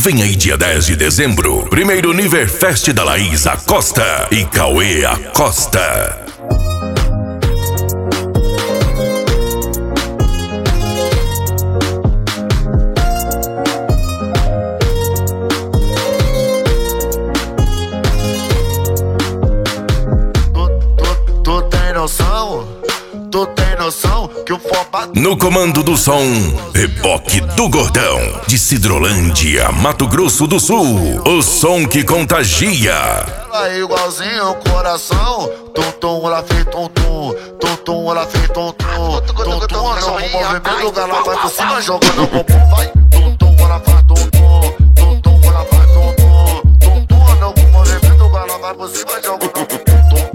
Vem aí dia 10 de dezembro, primeiro Niverfest da Laís Acosta e Cauê Acosta. Tu tem noção que o formato... No comando do som, Reboque do Gordão, de Sidrolândia, Mato Grosso do Sul. O som que contagia. Ela é igualzinho o coração. Tum-tum, ela fez tum-tum. Tum-tum, ela fez tum-tum. Tum-tum, no movimento, o galão vai por cima jogando o bumbum. Vai, tum-tum, ela faz tum-tum. Tum-tum, ela faz tum-tum. Tum-tum, no movimento, o galão vai por cima jogando o bumbum.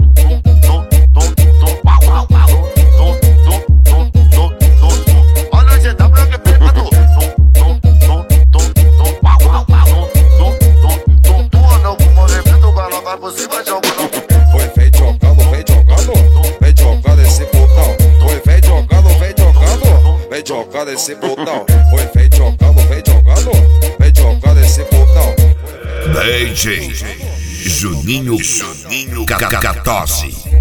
Jogar esse botão, oi, vem jogando, vem jogar esse botão. DJ Juninho Catose.